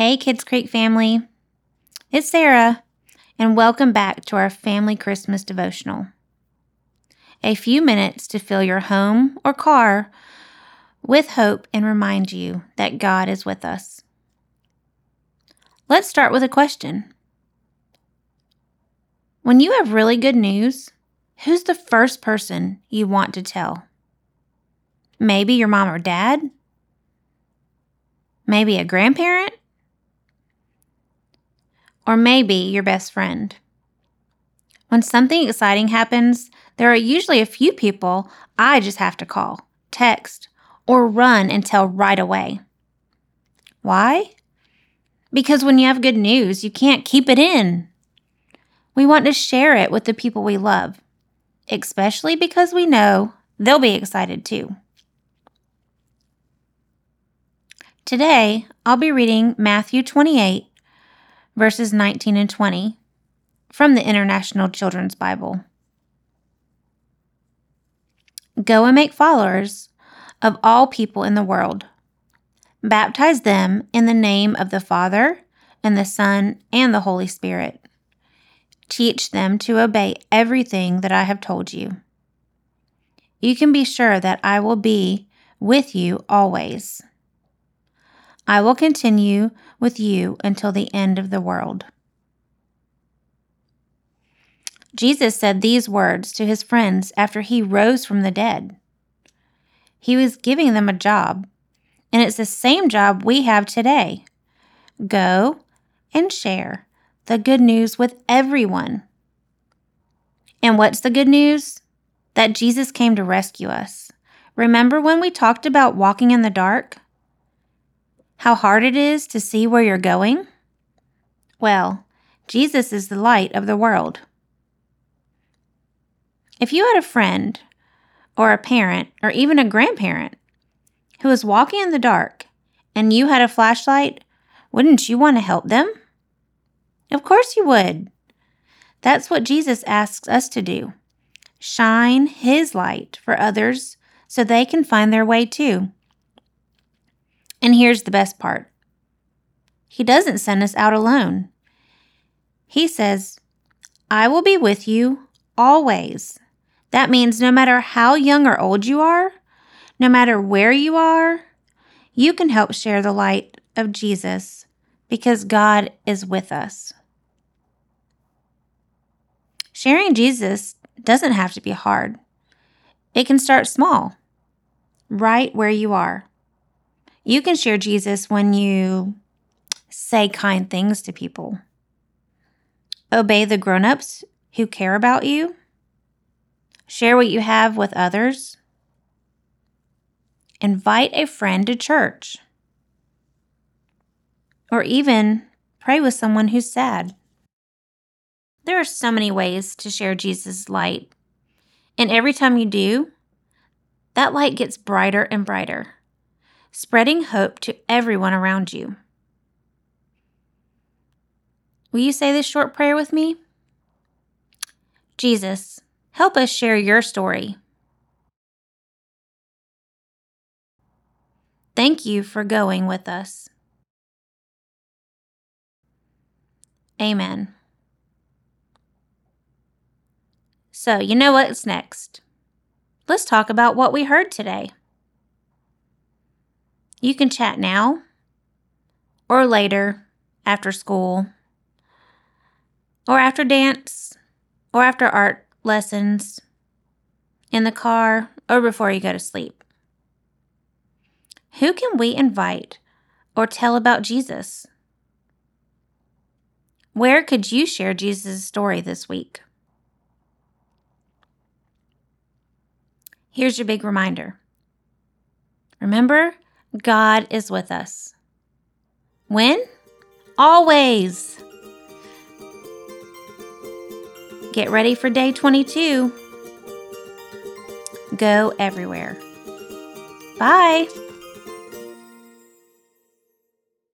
Hey, Kids Creek family. It's Sarah, and welcome back to our family Christmas devotional. A few minutes to fill your home or car with hope and remind you that God is with us. Let's start with a question. When you have really good news, who's the first person you want to tell? Maybe your mom or dad? Maybe a grandparent? Or maybe your best friend. When something exciting happens, there are usually a few people I just have to call, text, or run and tell right away. Why? Because when you have good news, you can't keep it in. We want to share it with the people we love, especially because we know they'll be excited too. Today, I'll be reading Matthew 28, verses 19 and 20 from the International Children's Bible. Go and make followers of all people in the world. Baptize them in the name of the Father, and the Son, and the Holy Spirit. Teach them to obey everything that I have told you. You can be sure that I will be with you always. I will continue with you until the end of the world. Jesus said these words to his friends after he rose from the dead. He was giving them a job, and it's the same job we have today. Go and share the good news with everyone. And what's the good news? That Jesus came to rescue us. Remember when we talked about walking in the dark? How hard it is to see where you're going? Well, Jesus is the light of the world. If you had a friend or a parent or even a grandparent who was walking in the dark and you had a flashlight, wouldn't you want to help them? Of course you would. That's what Jesus asks us to do. Shine his light for others so they can find their way too. And here's the best part. He doesn't send us out alone. He says, I will be with you always. That means no matter how young or old you are, no matter where you are, you can help share the light of Jesus because God is with us. Sharing Jesus doesn't have to be hard. It can start small, right where you are. You can share Jesus when you say kind things to people. Obey the grown-ups who care about you. Share what you have with others. Invite a friend to church. Or even pray with someone who's sad. There are so many ways to share Jesus' light. And every time you do, that light gets brighter and brighter, spreading hope to everyone around you. Will you say this short prayer with me? Jesus, help us share your story. Thank you for going with us. Amen. So, you know what's next? Let's talk about what we heard today. You can chat now or later, after school, or after dance, or after art lessons, in the car, or before you go to sleep. Who can we invite or tell about Jesus? Where could you share Jesus' story this week? Here's your big reminder. Remember, God is with us. When? Always. Get ready for day 22. Go everywhere. Bye.